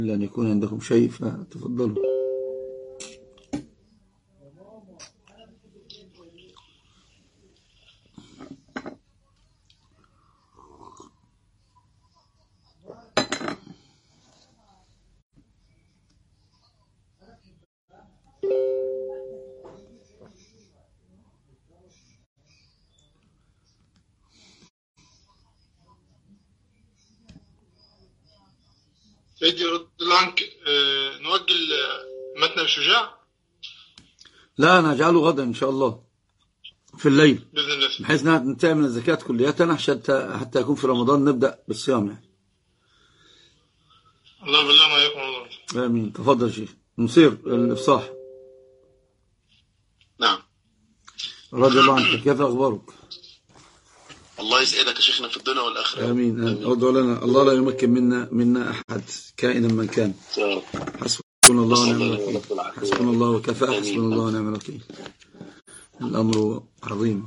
إلا أن يكون عندكم شيء فتفضلوا. سيدي رد عنك نوجل متن الشجاع. لا، أنا أجعله غدا إن شاء الله في الليل بإذن الله، بحيث ننتهي من الزكاة كليتنا حتى يكون في رمضان نبدأ بالصيام يعني. الله بالله ما يكون الله. آمين. تفضل شيخ نصير الإفصاح. نعم. رضي الله عنك، كيف أخبارك؟ الله يسعدك يا شيخنا في الدنيا والآخرة. آمين. أدعو لنا الله لا يمكن منا أحد كائنا من كان. حسبنا الله ونعم الوكيل. حسبنا الله وكفى. حسبنا الله ونعم الوكيل. الأمر عظيم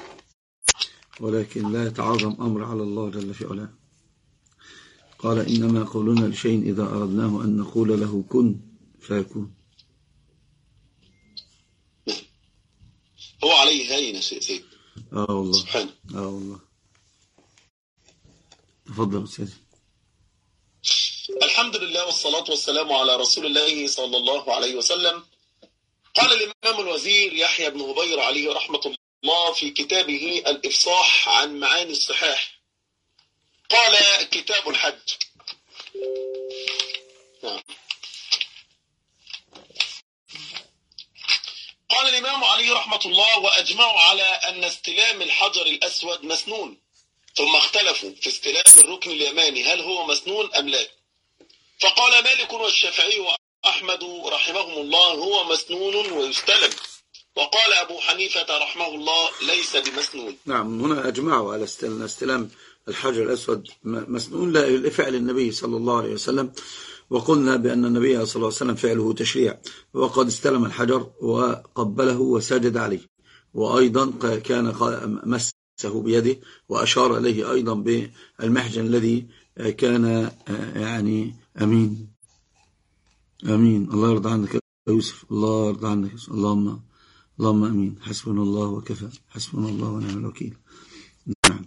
ولكن لا يتعاظم أمر على الله جل في علاه. قال إنما قولنا لشيء إذا أردناه أن نقول له كن فيكون. هو عليه هين سيد. والله سبحانه. والله. تفضل سيدي. الحمد لله والصلاة والسلام على رسول الله صلى الله عليه وسلم. قال الإمام الوزير يحيى بن هبير عليه رحمة الله في كتابه الإفصاح عن معاني الصحاح، قال كتاب الحج. قال الإمام عليه رحمة الله وأجمعوا على أن استلام الحجر الأسود مسنون، ثم اختلفوا في استلام الركن اليماني هل هو مسنون أم لا، فقال مالك والشافعي وأحمد رحمهم الله هو مسنون ويستلم، وقال أبو حنيفة رحمه الله ليس بمسنون. نعم، هنا أجمعوا على استلام الحجر الأسود مسنون لفعل النبي صلى الله عليه وسلم، وقلنا بأن النبي صلى الله عليه وسلم فعله تشريع، وقد استلم الحجر وقبله وسجد عليه، وأيضا كان مسه بيده وأشار إليه أيضا بالمحجن الذي كان يعني أمين. الله يرضى عنك يا يوسف، الله يرضى عنك. اللهم أمين. حسبنا الله وكفى. حسبنا الله ونعم الوكيل. نعم.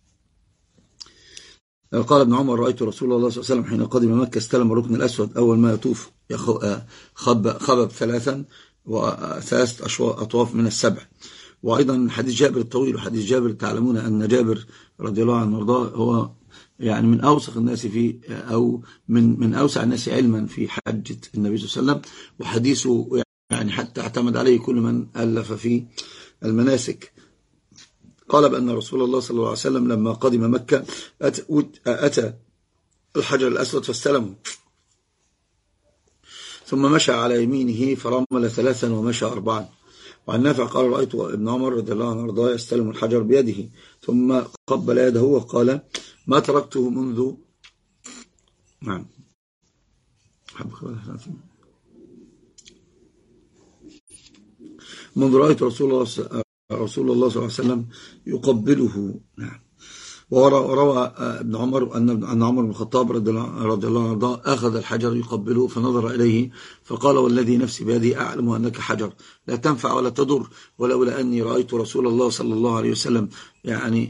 قال ابن عمر رأيت رسول الله صلى الله عليه وسلم حين قدم مكة استلم الركن الأسود أول ما يطوف خبب ثلاث أطواف من السبع. وأيضا حديث جابر الطويل وحديث جابر، تعلمون أن جابر رضي الله عنه وارضاه هو يعني من أوسخ الناس أو من أوسع الناس علما في حجة النبي صلى الله عليه وسلم، وحديثه يعني حتى اعتمد عليه كل من ألف في المناسك. قال بأن رسول الله صلى الله عليه وسلم لما قدم مكة أتى الحجر الأسود فاستلمه، ثم مشى على يمينه فرمل 3 ومشى 4. وعن نافع قال رأيت ابن عمر رضي الله عنه وارضاه يستلم الحجر بيده ثم قبل يده وقال ما تركته منذ رأيت رسول الله صلى الله عليه وسلم يقبله. نعم. وروى ابن عمر أن عمر بن الخطاب رضي الله عنه أخذ الحجر يقبله فنظر إليه فقال والذي نفسي بيدي أعلم أنك حجر لا تنفع ولا تضر، ولولا أني رأيت رسول الله صلى الله عليه وسلم يعني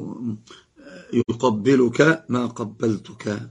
يقبلك ما قبلتك.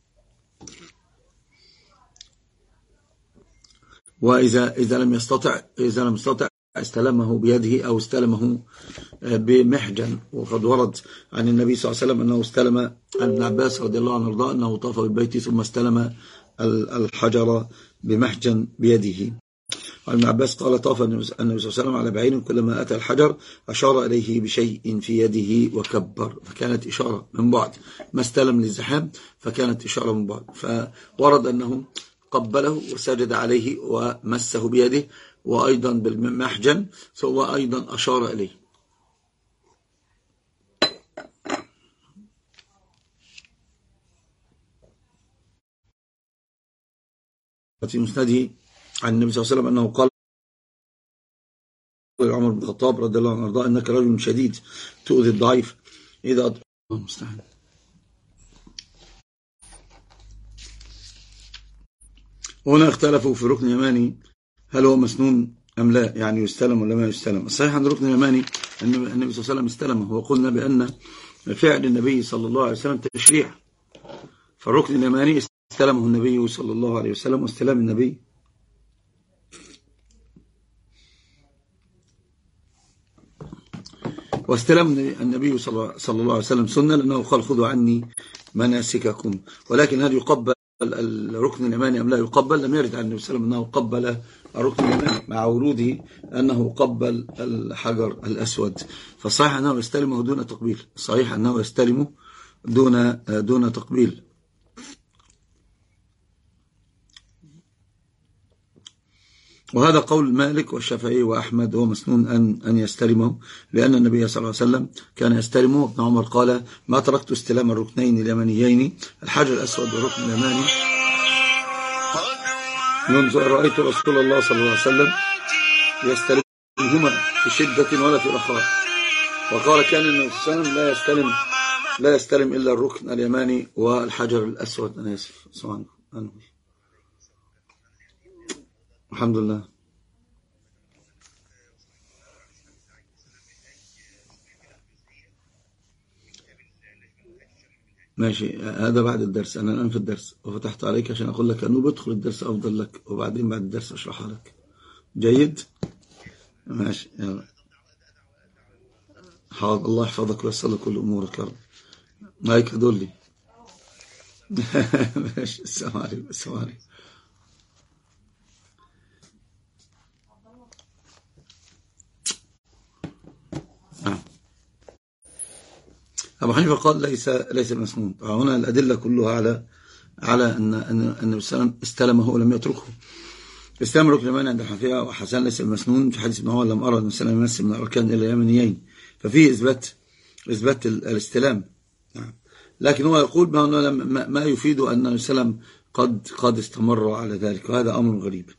وإذا لم يستطع استلمه بيده أو استلمه بمحجن. وقد ورد عن النبي صلى الله عليه وسلم أنه استلم عن ابن عباس رضي الله عنه وارضاه أنه طاف بالبيت ثم استلم الحجر بمحجن بيده. عن ابن عباس قال طاف النبي صلى الله عليه وسلم على بعير كلما أتى الحجر أشار إليه بشيء في يده وكبر، فكانت إشارة من بعد، ما استلم للزحام فكانت إشارة من بعد. فورد أنه قبله وسجد عليه ومسه بيده وأيضا بالمحجن ثم أيضا أشار إليه. في مسنده عن النبي صلى الله عليه وسلم أنه قال عمر بن الخطاب رضي الله عنه وارضاه إنك رجل شديد تؤذي الضعيف إذا المستعان. هنا اختلفوا في ركن يماني هل هو مسنون أم لا، يعني يستلم ولا ما يستلم. الصحيح عن الركن اليماني أن النبي صلى الله عليه وسلم استلمه، وقلنا بأن فعل النبي صلى الله عليه وسلم تشريع، فالركن اليماني استلمه النبي صلى الله عليه وسلم، واستلام النبي واستلام النبي صلى الله عليه وسلم سنة، لأنه قال خذوا عني مناسككم. ولكن هل يقبل الركن اليماني أم لا يقبل؟ لم يرد عن النبي صلى الله عليه وسلم أنه قبل الركن اليماني، مع وروده أنه قبل الحجر الأسود. فالصحيح أنه يستلمه دون تقبيل، صحيح أنه يستلمه دون تقبيل. وهذا قول مالك والشافعي وأحمد، هو مسنون أن يستلمه، لأن النبي صلى الله عليه وسلم كان يستلمه. ابن عمر قال ما تركت استلام الركنين اليمانيين، الحجر الأسود والركن اليماني، منذ رأيت رسول الله صلى الله عليه وسلم يستلمهما في شدة ولا في رخاء. وقال كان النبي صلى الله عليه وسلم لا يستلم إلا الركن اليماني والحجر الأسود. أنا آسف، سبحان الله، الحمد لله. ماشي، هذا بعد الدرس، أنا الآن في الدرس وفتحت عليك عشان أقول لك أنه بدخل الدرس أفضل لك، وبعدين بعد الدرس أشرحها لك. جيد، ماشي، يلا. حاضر، الله يحفظك ويسر لك كل أمورك يا رب. هيك هدول لي. ماشي، السلام عليكم. السلام عليكم. أبو حنيفة قال ليس مسنون. هنا الأدلة كلها على أن النبي صلى الله عليه وسلم استلمه ولم يتركه. استلم الركن اليماني عند الحنفية وحسن ليس المسنون، في حديث ابن عمر لم أرى النبي صلى الله عليه وسلم يمس من الأركان إلا اليمانيين، ففيه إثبات الاستلام. لكن هو يقول ما يفيد أن النبي صلى الله عليه وسلم قد استمر على ذلك، وهذا أمر غريب.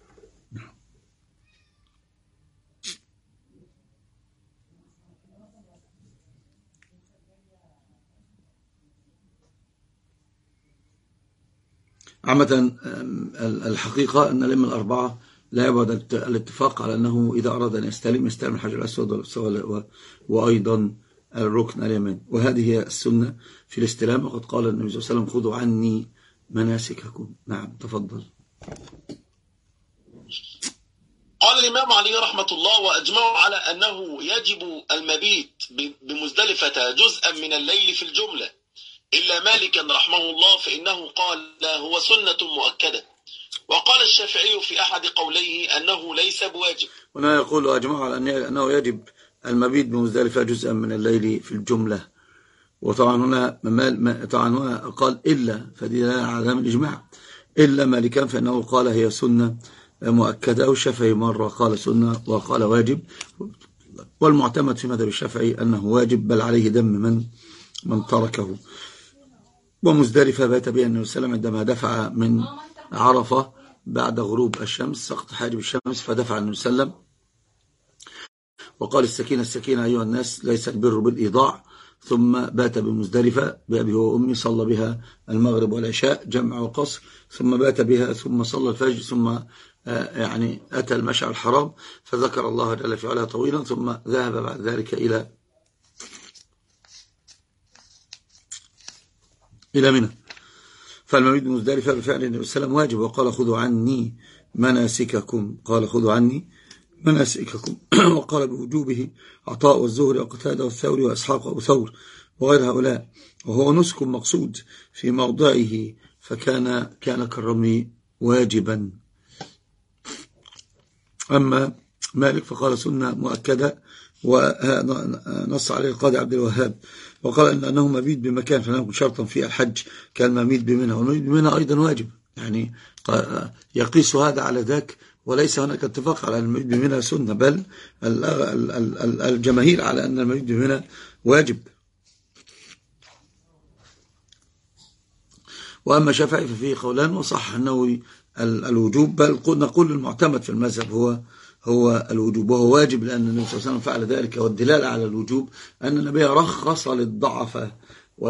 عامة الحقيقة أن الأئمة الأربعة لا يبعد الاتفاق على أنه إذا أراد أن يستلم الحجر الأسود وأيضا الركن اليماني، وهذه هي السنة في الاستلام. وقد قال النبي صلى الله عليه وسلم خذوا عني مناسككم. نعم، تفضل. قال الإمام علي رحمة الله وأجمعوا على أنه يجب المبيت بمزدلفة جزءا من الليل في الجملة، إلا مالكا رحمه الله فإنه قال هو سنة مؤكدة. وقال الشافعي في أحد قوليه أنه ليس بواجب. هنا يقول أجمعوا على أنه يجب المبيت بمزدلفة جزءا من الليل في الجملة. وطبعا هنا قال إلا، فدي على ذلك الإجماع، إلا مالكا فإنه قال هي سنة مؤكدة، والشافعي مرة قال سنة وقال واجب، والمعتمد في مذهب الشافعي أنه واجب، بل عليه دم من تركه. ومزدلفة بات بها النبي صلى الله عليه وسلم عندما دفع من عرفة بعد غروب الشمس، سقط حاجب الشمس، فدفع النبي صلى الله عليه وسلم وقال السكينة أيها الناس، ليس البر بالإيضاع. ثم بات بمزدلفة بأبي وأمي، صلى بها المغرب والعشاء جمع وقصر، ثم بات بها، ثم صلى الفجر، ثم يعني أتى المشعر الحرام فذكر الله جل في علاه طويلا، ثم ذهب بعد ذلك إلى منى. فالمبيت بمزدلفة بفعل النبي صلى الله عليه وسلم واجب، وقال خذوا عني مناسككم، قال خذوا عني مناسككم. وقال بوجوبه عطاء والزهري وقتادة والثوري وإسحاق وأبو ثور وغير هؤلاء، وهو نسك مقصود في موضعه، فكان كالرمي واجبا. أما مالك فقال سنة مؤكدة، ونص عليه القاضي عبد الوهاب، وقال أنه مبيت بمكان فنكون شرطا في الحج كالمبيت بمنى، والمبيت بمنى أيضا واجب، يعني يقيس هذا على ذاك، وليس هناك اتفاق على أن المبيت بمنى سنة، بل الجماهير على أن المبيت بمنى واجب. وأما شافعي ففيه قولان، وصح أنه الوجوب، بل نقول المعتمد في المذهب هو الوجوب، وهو واجب، لأن النبي صلى الله عليه وسلم فعل ذلك. والدلالة على الوجوب أن النبي رخص للضعفاء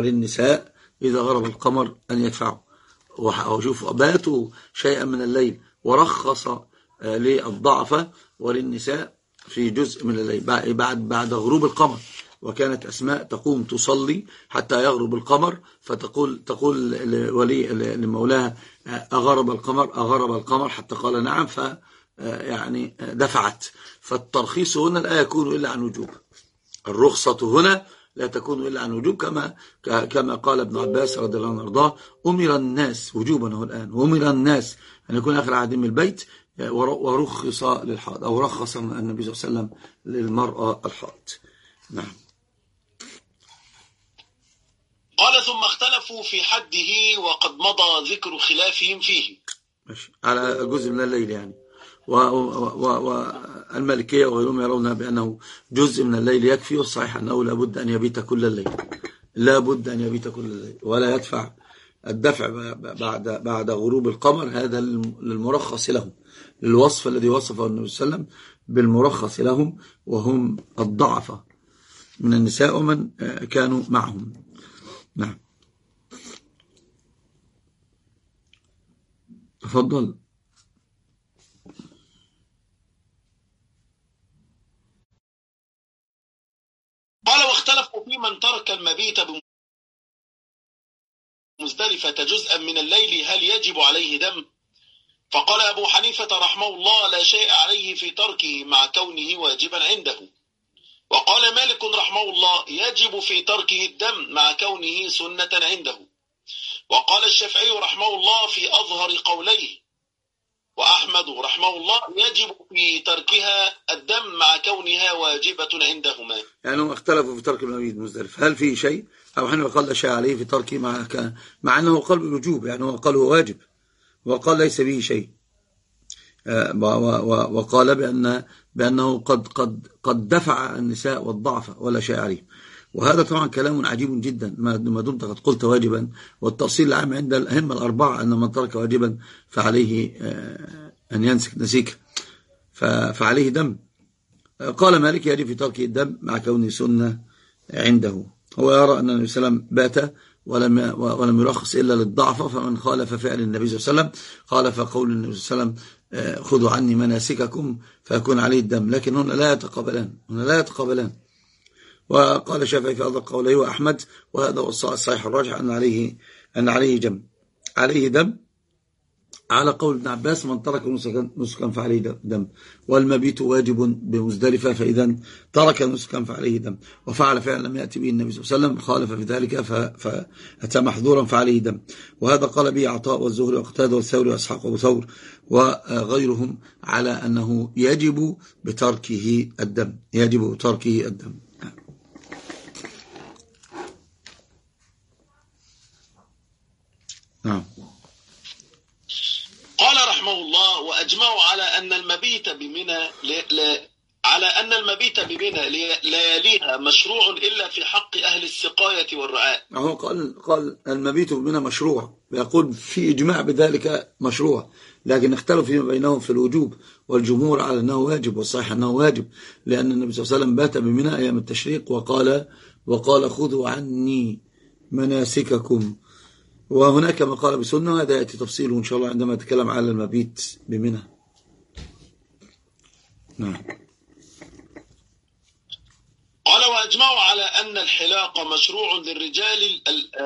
وللنساء إذا غرب القمر أن يدفعوا، وشوفوا باتوا شيئا من الليل ورخص للضعفة وللنساء في جزء من الليل بعد غروب القمر. وكانت أسماء تقوم تصلي حتى يغرب القمر، تقول لمولاها أغرب القمر حتى قال نعم، يعني دفعت. فالترخيص هنا لا يكون إلا عن وجوب، الرخصة هنا لا تكون إلا عن وجوب، كما قال ابن عباس رضي الله عنه وارضاه: أمر الناس وجوبا هو الآن، أمر الناس أن يكون آخر عهدهم البيت، ورخص للحائض، أو رخص النبي صلى الله عليه وسلم للمرأة الحائض. نعم. قال: ثم اختلفوا في حده وقد مضى ذكر خلافهم فيه. ماشي. على جزء من الليل يعني. والمالكية وغيرهم يرون بأنه جزء من الليل يكفي، والصحيح أنه لابد أن يبيت كل الليل، لابد أن يبيت كل الليل، ولا يدفع الدفع بعد غروب القمر. هذا للمرخص لهم، للوصف الذي وصفه النبي صلى الله عليه وسلم بالمرخص لهم، وهم الضعفة من النساء ومن كانوا معهم. نعم. تفضل. قال: واختلفوا في من ترك المبيت بمزدلفة جزءا من الليل هل يجب عليه دم؟ فقال أبو حنيفة رحمه الله: لا شيء عليه في تركه مع كونه واجبا عنده. وقال مالك رحمه الله: يجب في تركه الدم مع كونه سنة عنده. وقال الشافعي رحمه الله في أظهر قوليه، وأحمد رحمه الله: يجب في تركها الدم مع كونها واجبة عندهما. يعني هم اختلفوا في ترك المبيت مزدلف، هل فيه شيء؟ أو حنيفة قال لا شيء عليه في تركه مع أنه قال بالوجوب، يعني هو قال هو واجب، وقال ليس به شيء، وقال بأنه قد دفع النساء والضعف ولا شيء عليه. وهذا طبعا كلام عجيب جدا، ما دمت قد قلت واجبا. والتأصيل العام عند الأئمة الأربعة أن من ترك واجبا فعليه أن ينسك نسيك، فعليه دم. قال مالك: يجب في تركه الدم مع كونه سنة عنده. هو يرى أن النبي صلى الله عليه وسلم بات ولم يرخص إلا للضعف، فمن خالف فعل النبي صلى الله عليه وسلم خالف قول النبي صلى الله عليه وسلم: خذوا عني مناسككم، فيكون عليه الدم. لكن هنا لا يتقابلان. وقال الشافعي في هذا قوله وأحمد، وهذا هو الصحيح الراجح، أن عليه دم على قول ابن عباس: من ترك نسكا فعليه دم، والمبيت واجب بمزدلفة، فإذا ترك نسكا فعليه دم، وفعل فعلا لم يأتي به النبي صلى الله عليه وسلم خالف في ذلك فأتى محظورا فعليه دم. وهذا قال به عطاء والزهري وقتادة والثوري وإسحاق وأبو ثور وغيرهم على أنه يجب بتركه الدم، نعم. قال رحمه الله: وأجمعوا على أن المبيت بمنى لياليها مشروع إلا في حق أهل السقاية والرعاء. هو قال المبيت بمنى مشروع، يقول في إجماع بذلك مشروع، لكن اختلفوا فيما بينهم في الوجوب، والجمهور على أنه واجب، والصحيح أنه واجب، لأن النبي صلى الله عليه وسلم بات بمنى أيام التشريق وقال خذوا عني مناسككم. وهناك ما قال بسنة، هذا يأتي تفصيله إن شاء الله عندما نتكلم على المبيت بمنى. نعم. قال: وأجمعوا على أن الحلاق مشروع للرجال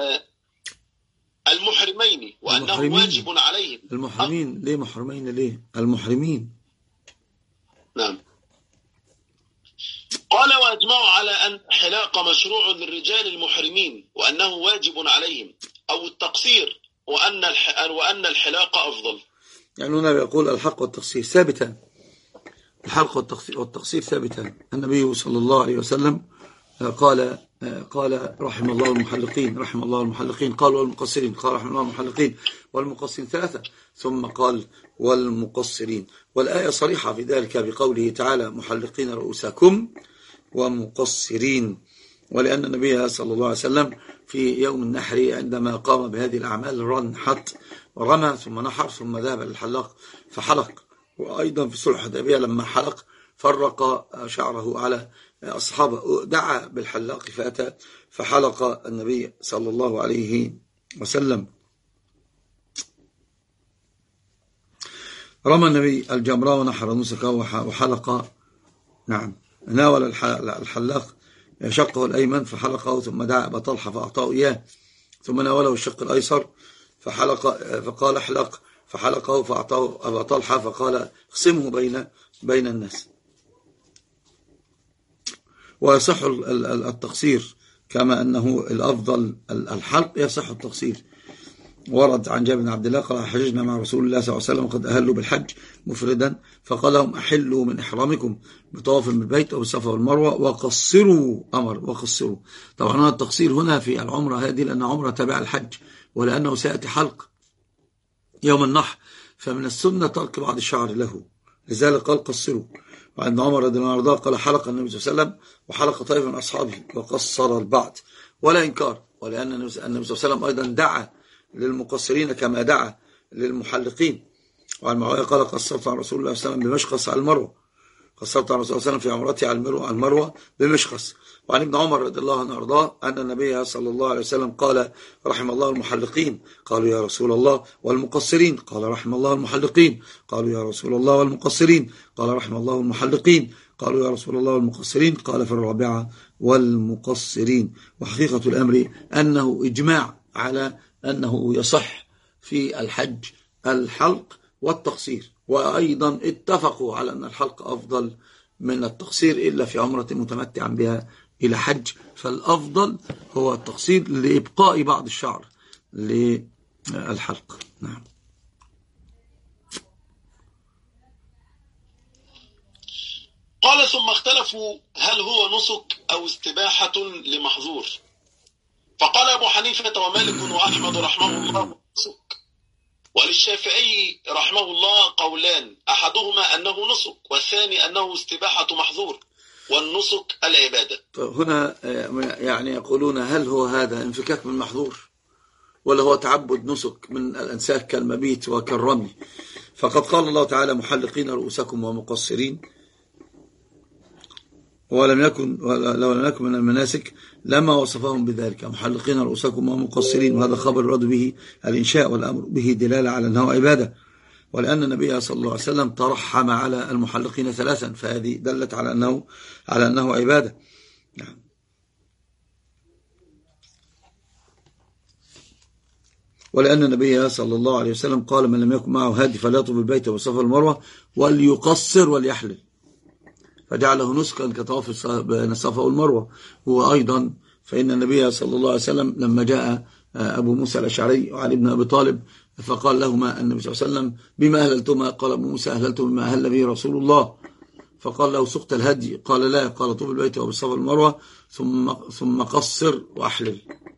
المحرمين، وأنه واجب عليهم. المحرمين ليه محرمين؟ ليه المحرمين؟ نعم. قال: وأجمعوا على أن الحلاق مشروع للرجال المحرمين وأنه واجب عليهم، أو التقصير، وأن الحلاق أفضل. يعني هنا بيقول الحق والتقصير ثابتان، الحلق والتقصير ثابتان. النبي صلى الله عليه وسلم قال رحم الله المحلقين، قال والمقصرين، قال رحم الله المحلقين والمقصرين ثلاثة، ثم قال والمقصرين. والآية صريحة في ذلك بقوله تعالى: محلقين رؤوسكم ومقصرين. ولأن النبي صلى الله عليه وسلم في يوم النحر عندما قام بهذه الأعمال نحت ورمى ثم نحر ثم ذهب للحلاق فحلق. وأيضا في صلح الحديبية لما حلق فرق شعره على أصحابه، دعا بالحلاق فأتى فحلق النبي صلى الله عليه وسلم. رمى النبي الجمرة ونحر نسكه وحلق. نعم. ناول الحلاق شقه الأيمن فحلقه، ثم دعا أبا طلحة فأعطاه إياه، ثم ناوله الشق الأيسر فقال احلق، فحلقه فأعطاه أبا طلحة فقال اقسمه بين الناس. ويصح التقصير كما أنه الأفضل الحلق، يصح التقصير. ورد عن جابر بن عبد الله قال حججنا مع رسول الله صلى الله عليه وسلم قد أهلوا بالحج مفردا، فقال لهم أحلوا من إحرامكم بطواف بالبيت وبالصفا والمروة وقصروا. أمر وقصروا. طبعا التقصير هنا في العمرة هذه لأن عمرة تبع الحج، ولأنه سيأتي حلق يوم النحر، فمن السنة ترك بعض الشعر له، لذلك قال قصروا. وعند عمر رضي الله عنه قال حلق النبي صلى الله عليه وسلم وحلق طائف من أصحابه وقصر البعض، ولا إنكار، ولأن النبي صلى الله عليه وسلم أيضا دعا للمقصرين كما دعا للمحلقين. وعن معاوية قال قصرت عن رسول الله صلى الله عليه وسلم بمشخص على المروة، قصرت عن رسول الله صلى الله عليه وسلم في عمرته على المروة بمشخص. وعن ابن عمر رضي الله عنه وارضاه أن النبي صلى الله عليه وسلم قال رحم الله المحلقين، قالوا يا رسول الله والمقصرين، قال رحم الله المحلقين، قالوا يا رسول الله والمقصرين، قال رحم الله المحلقين، قالوا يا رسول الله والمقصرين، قال في الرابعة والمقصرين. وحقيقة الأمر أنه إجماع على أنه يصح في الحج الحلق والتقصير، وأيضا اتفقوا على أن الحلق أفضل من التقصير إلا في عمرة متمتعا بها إلى حج، فالأفضل هو التقصير لإبقاء بعض الشعر للحلق. نعم. قال ثم اختلفوا هل هو نسك أو استباحة لمحظور، فقال أبو حنيفة ومالك وأحمد رحمه الله نسك، وللشافعي رحمه الله قولان، أحدهما أنه نسك والثاني أنه استباحة محظور، والنسك العبادة. هنا يعني يقولون هل هو هذا انفكاك من محظور ولا هو تعبد نسك من الأنساك كالمبيت وكالرمي؟ فقد قال الله تعالى محلقين رؤوسكم ومقصرين، لو لم يكن من المناسك لما وصفهم بذلك، محلقين رؤوسكم ومقصرين، وهذا خبر رد به الإنشاء والأمر به دلالة على أنه عبادة، ولأن النبي صلى الله عليه وسلم ترحم على المحلقين ثلاثا، فهذه دلت على أنه عبادة. نعم. ولأن النبي صلى الله عليه وسلم قال من لم يكن معه هادي فليطف بالبيت والصفا والمروة وليقصر وليحلل، فجعله نسكا كطواف بين الصفا والمروة. وأيضا فإن النبي صلى الله عليه وسلم لما جاء أبو موسى الأشعري وعلي بن أبي طالب فقال لهما النبي صلى الله عليه وسلم بما أهللتما؟ قال أبو موسى أهللت بما أهل به رسول الله. فقال له سقت الهدي؟ قال لا، قال طوف البيت وبالصفا والمروة ثم قصر وأحلل.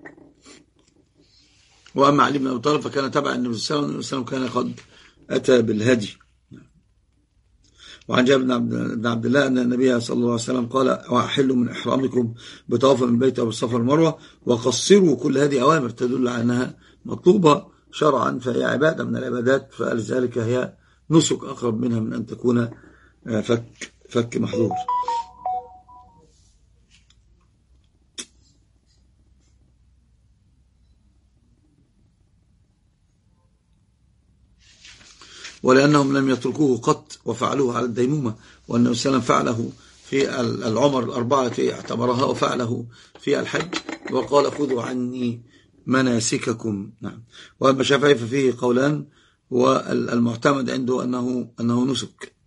وأما علي بن أبي طالب فكان تبع النبي صلى الله عليه وسلم، كان قد أتى بالهدي. وعن جابر بن عبد الله أن النبي صلى الله عليه وسلم قال وأحلوا من إحرامكم بطواف من البيت وبالصفا والمروة وقصروا. كل هذه أوامر تدل على أنها مطلوبة شرعا، فهي عبادة من العبادات، فلذلك هي نسك أقرب منها من أن تكون فك محظور. ولأنهم لم يتركوه قط وفعلوه على الديمومة، وأنه سلم فعله في العمر الأربعة اعتبرها وفعله في الحج، وقال خذوا عني مناسككم. نعم. وأما الشافعي ففيه قولان، والمعتمد عنده أنه نسك،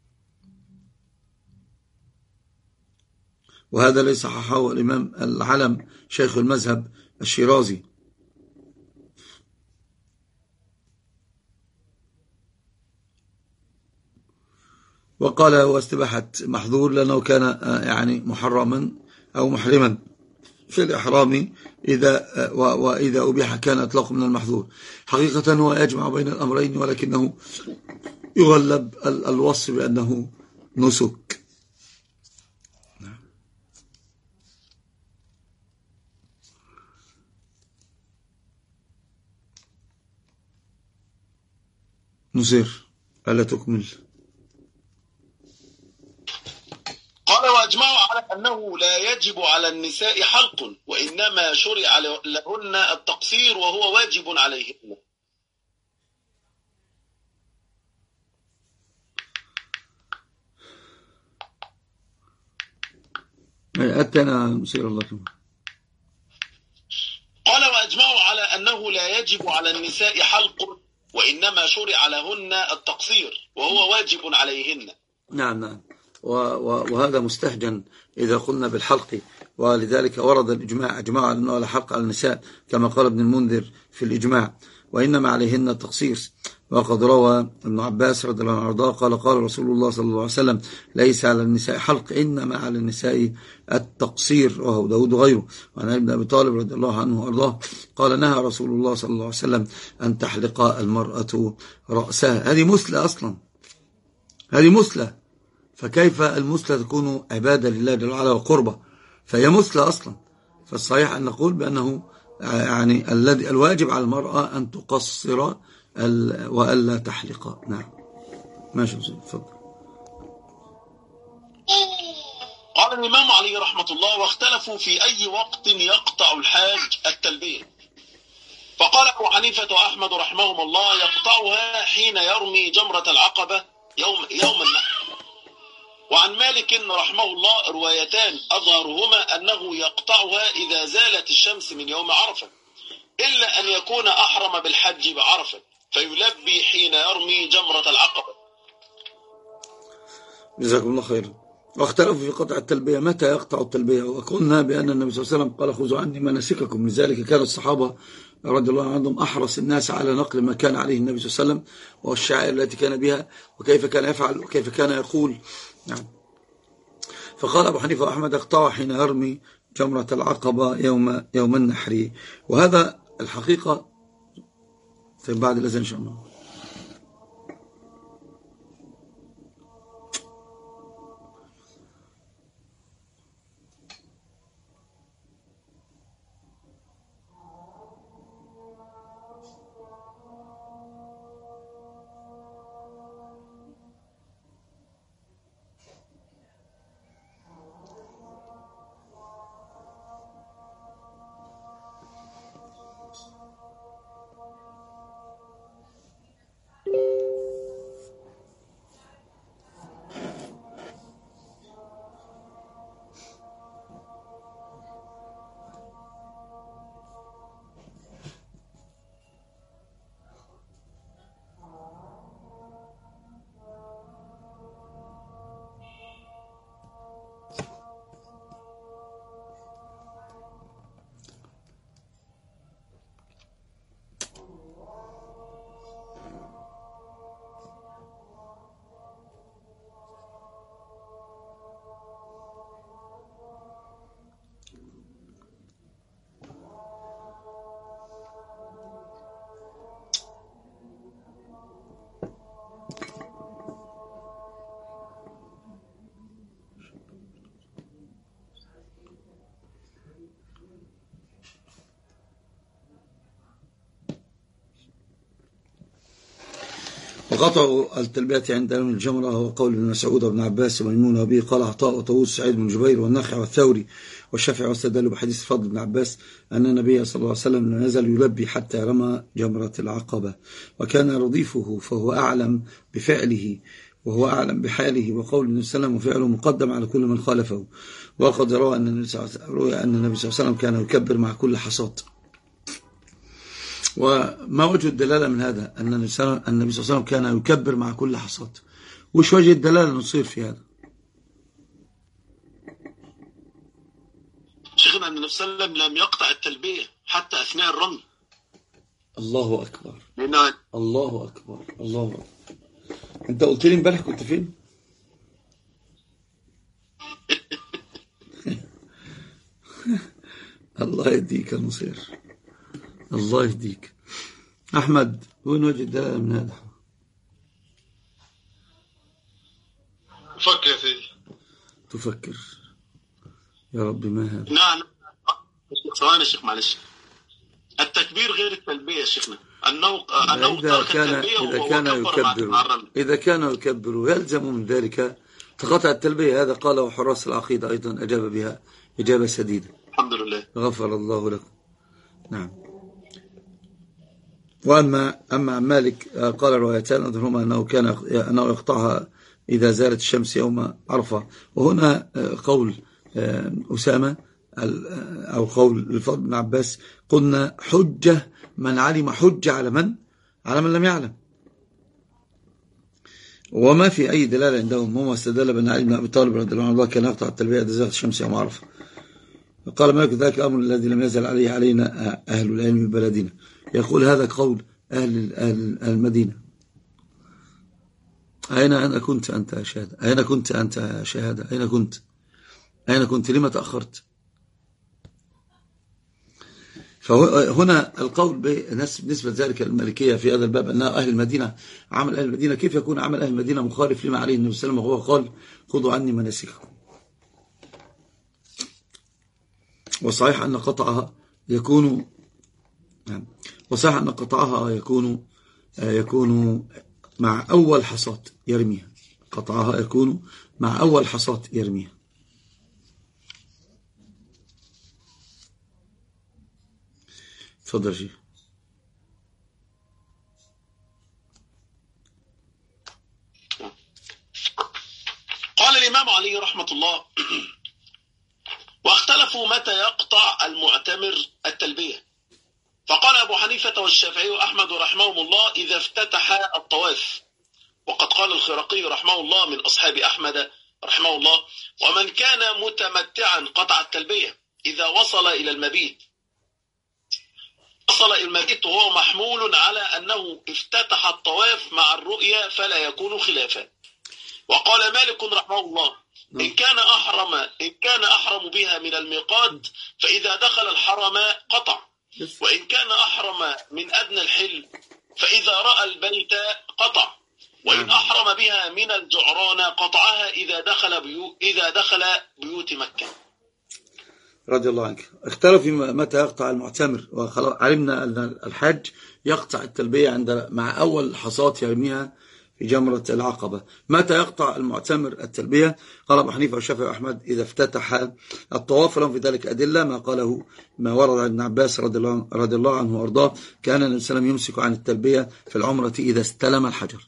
وهذا ليس صححه الإمام العلم شيخ المذهب الشيرازي. وقال هو استباحة محظور لأنه كان يعني محرما أو محرما في الإحرام وإذا أبيح كان أطلق من المحظور. حقيقة هو يجمع بين الأمرين، ولكنه يغلب الوصف بأنه نسك. نصير ألا تكمل. قال وأجمعوا على أنه لا يجب على النساء حلق، وإنما شرع لهن التقصير وهو واجب عليهن. أتنا مسير الله كما. قال وأجمعوا على أنه لا يجب على النساء حلق، وإنما شرع لهن التقصير وهو واجب عليهن. نعم وهذا مستهجن إذا قلنا بالحلق، ولذلك ورد الإجماع أجمع أنه لا حلق على النساء كما قال ابن المنذر في الإجماع، وإنما عليهن التقصير. وقد روى ابن عباس رضي الله عنه قال قال رسول الله صلى الله عليه وسلم ليس على النساء حلق إنما على النساء التقصير، وهو داود غيره. وعن ابن أبي طالب رضي الله عنه وأرضاه قال نهى رسول الله صلى الله عليه وسلم أن تحلق المرأة رأسها. هذه مثلة أصلا، هذه مثلة، فكيف المثلة تكون عبادة لله جل وعلا وقربة؟ فهي مثلة أصلا. فالصحيح أن نقول بأنه يعني الواجب على المرأة أن تقصر وألا تحلق. نعم ماشي تفضل. قال الإمام علي رحمة الله واختلفوا في أي وقت يقطع الحاج التلبية، فقال أبو حنيفة وأحمد رحمهم الله يقطعها حين يرمي جمرة العقبة يوم النحر. وعن مالك رحمه الله روايتان أظهرهما أنه يقطعها إذا زالت الشمس من يوم عرفة، إلا أن يكون أحرم بالحج بعرفة فيلبي حين يرمي جمرة العقبة. جزاكم الله خيرا. واختلفوا في قطع التلبية متى يقطع التلبية، وقلنا بأن النبي صلى الله عليه وسلم قال خذوا عني مناسككم، لذلك كان الصحابة رضي الله عنهم أحرص الناس على نقل ما كان عليه النبي صلى الله عليه وسلم والشعائر التي كان بها وكيف كان يفعل وكيف كان يقول. نعم. فقال أبو حنيفة وأحمد اقطعوا حين يرمي جمرة العقبة يوم النحر. وهذا الحقيقة في بعد الأذان إن شاء الله. وقطع التلبية عند يوم الجمرة هو قول ابن مسعود وابن عباس وميمون وبه قال عطاء وطاووس سعيد بن جبير والنخعي والثوري والشافعي، واستدلوا بحديث فضل بن عباس أن النبي صلى الله عليه وسلم لم يزل يلبي حتى رمى جمرة العقبة، وكان رضيفه فهو أعلم بفعله وهو أعلم بحاله، وقول النبي صلى الله عليه وسلم وفعله مقدم على كل من خالفه. وقد روى أن النبي صلى الله عليه وسلم كان يكبر مع كل حصاد. وما وجه الدلالة من هذا أن النبي صلى الله عليه وسلم كان يكبر مع كل حصاد؟ وش وجه الدلالة نصير في هذا؟ شيخنا أن النبي صلى الله عليه وسلم لم يقطع التلبية حتى أثناء الرمي. الله أكبر الله أكبر الله أكبر. أنت قلت لي امبارح كنت فين؟ الله يهديك يا نصير، الله يهديك. أحمد وين وجه الدلالة من هذا؟ فكر يا سيدي. تفكر يا رب ما هذا؟ نعم ثواني يا شيخ معلش. التكبير غير التلبية يا شيخنا، أنه ترك التلبية إذا كان يكبر يلزم من ذلك تقطع التلبية. هذا قاله حراس العقيدة أيضا، أجاب بها إجابة سديدة الحمد لله، غفر الله لكم. نعم. وأما مالك قال روايتان أظهرهما أنه يقطعها إذا زالت الشمس يوم عرفة. وهنا قول أسامة أو قول الفضل بن عباس قلنا حجة من علم، حجة على من لم يعلم. وما في أي دلالة عندهم. هم استدل بأن علي بن أبي طالب رضي الله عنه كان يقطع التلبية إذا زاغت الشمس يوم عرفة. قال مالك ذاك الأمر الذي لم يزل عليه علينا أهل العلم من بلدنا. يقول هذا قول أهل المدينة. أين كنت أنت يا شهادة؟ أين كنت أنت يا شهادة؟ أين كنت لما تأخرت؟ فهنا القول بالنسبة ذلك المالكية في هذا الباب أن أهل المدينة عمل أهل المدينة. كيف يكون عمل أهل المدينة مخالف لما عليه النبي صلى الله عليه وسلم؟ وهو قال خذوا عني مناسككم. وصحيح أن قطعها يكون مع أول حصاة يرميها. قطعها يكون مع أول حصاة يرميها. تفضل شيخ. قال الإمام علي رحمة الله: واختلفوا متى يقطع المعتمر التلبية، فقال أبو حنيفة والشافعي وأحمد رحمهم الله: إذا افتتح الطواف. وقد قال الخرقي رحمه الله من أصحاب أحمد رحمه الله: ومن كان متمتعا قطع التلبية إذا وصل إلى المبيت وهو محمول على أنه افتتح الطواف مع الرؤيا فلا يكون خلافا. وقال مالك رحمه الله: إن كان أحرم بها من الميقات فإذا دخل الحرم قطع، وإن كان أحرم من أدنى الحل فإذا رأى البيت قطع، وإن أحرم بها من الجعران قطعها إذا دخل بيوت مكة. رضي الله عنك. اختلف في متى يقطع المعتمر. وعلمنا أن الحاج يقطع التلبية مع أول حصاة يرميها في جمرة العقبة. متى يقطع المعتمر التلبية؟ قال أبو حنيفة والشافعي وأحمد: إذا افتتح الطواف. لهم في ذلك أدلة، ما ورد عن ابن عباس رضي الله عنه وأرضاه: كان النبي صلى الله عليه وسلم يمسك عن التلبية في العمرة إذا استلم الحجر.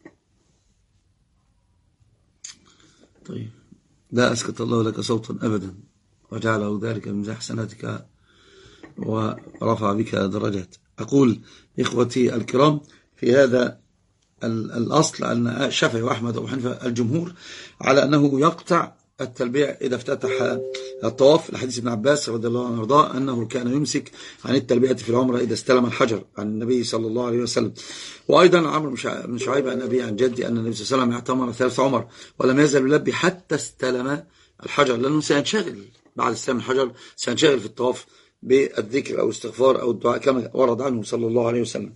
طيب، لا أسكت الله لك صوتا أبدا، وجعله ذلك من حسناتك ورفع بك درجات. أقول إخوتي الكرام في هذا الأصل أن الشافعي وأحمد وأبو حنيفة الجمهور على أنه يقطع التلبية إذا افتتح الطواف. الحديث ابن عباس رضي الله عنه وارضاه أنه كان يمسك عن التلبية في العمرة إذا استلم الحجر عن النبي صلى الله عليه وسلم. وأيضا عمرو بن شعيب عن أبي عن جدي أن النبي صلى الله عليه وسلم اعتمر 3 عمر ولم يزل يلبي حتى استلم الحجر، لأنه سينشغل بعد استلام الحجر، سينشغل في الطواف بالذكر أو الاستغفار أو الدعاء كما ورد عنه صلى الله عليه وسلم.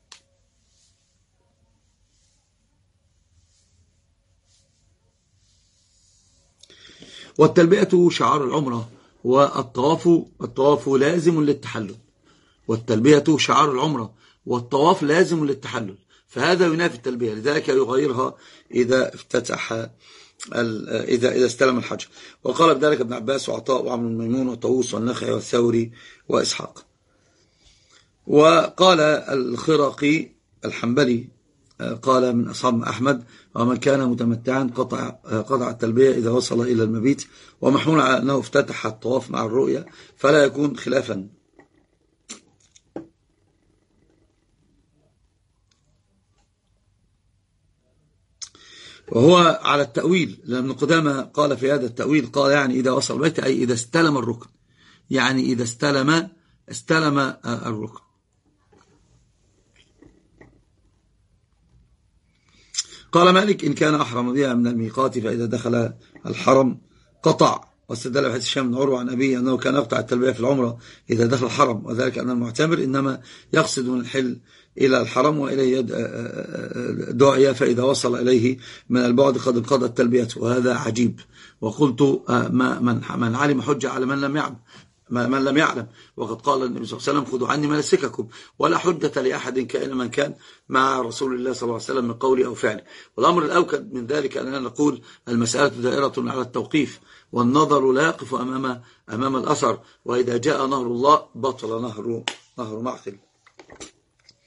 والتلبية شعار العمرة، والطواف لازم للتحلل. والتلبية شعار العمرة والطواف لازم للتحلل، فهذا ينافي التلبية، لذلك يغيرها إذا استلم الحجر. وقال بذلك ابن عباس وعطاء وعمرو بن ميمون وطاووس والنخعي والثوري وإسحاق. وقال الخرقي الحنبلي قال من أصحاب أحمد: ومن كان متمتعا قطع التلبية إذا وصل إلى المبيت، ومحمول على أنه افتتح الطواف مع الرؤيا فلا يكون خلافا. وهو على التأويل، لأن ابن قدامة قال في هذا التأويل، قال يعني إذا وصل البيت أي إذا استلم الركن، يعني إذا استلم الركن. قال مالك: إن كان أحرم بها من الميقات فإذا دخل الحرم قطع. واستدل بحديث هشام بن عروة عن أبيه أنه كان يقطع التلبية في العمرة إذا دخل الحرم، وذلك أن المعتمر إنما يقصد من الحل إلى الحرم وإليه دعية، فإذا وصل إليه من البعد قد انقضت التلبية، وهذا عجيب. وقلت من علم حجة على من لم يعلم، وقد قال النبي صلى الله عليه وسلم: خذوا عني مناسككم، ولا حجة لأحد كائن من كان مع رسول الله صلى الله عليه وسلم من قوله أو فعله. والأمر الأوكد من ذلك أننا نقول المسألة دائرة على التوقيف، والنظر لا يقف أمام الأثر، وإذا جاء نهر الله بطل نهر معقل.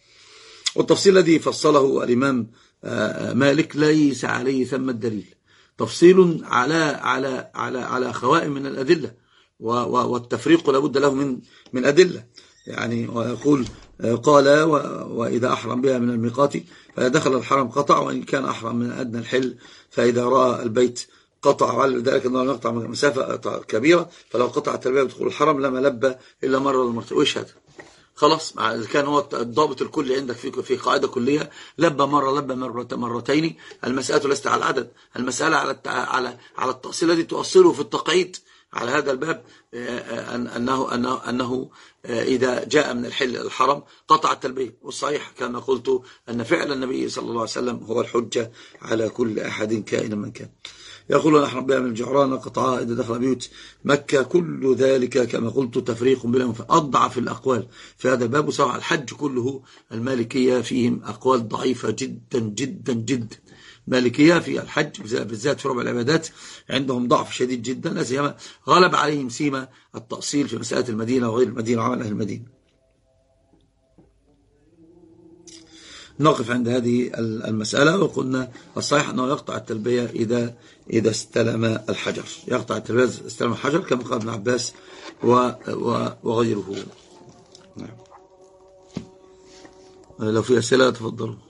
والتفصيل الذي فصله الإمام مالك ليس عليه ثم الدليل، تفصيل على خوائم من الأدلة، والتفريق لابد له من أدلة. يعني ويقول قال وإذا أحرم بها من الميقات فإذا دخل الحرم قطع، وإن كان أحرم من أدنى الحل فإذا رأى البيت قطع، وعلى ذلك أنه يقطع مسافة كبيرة، فلو قطع التلبية بدخول الحرم لما لبى إلا مرة ولا مرتين. وإيش هذا؟ خلاص كان هو الضابط الكلي عندك في قاعدة كلية، لبى مرة لبى مرتين. المسألة ليست على العدد، المسألة على التأصيل الذي تؤصله في التقعيد على هذا الباب، أنه إذا جاء من الحل الحرم قطع التلبية. والصحيح كما قلت أن فعل النبي صلى الله عليه وسلم هو الحجة على كل أحد كائنا من كان. يقول نحرم بها من الجعران قطعها إذا دخل بيوت مكة. كل ذلك كما قلت تفريق بينهم، فأضعف الأقوال في هذا الباب. وصراحة الحج كله المالكية فيهم أقوال ضعيفة جدا جدا جدا. مالكية في الحج بالذات في ربع العبادات عندهم ضعف شديد جدا، لا سيما غلب عليهم سيما التأصيل في مسألة المدينة وغير المدينة وعمل أهل المدينة. نقف عند هذه المسألة، وقلنا الصحيح أنه يقطع التلبية إذا استلم الحجر، يقطع التلبية إذا استلم الحجر كما قال ابن عباس وغيره. لو في أسئلة تفضلوا.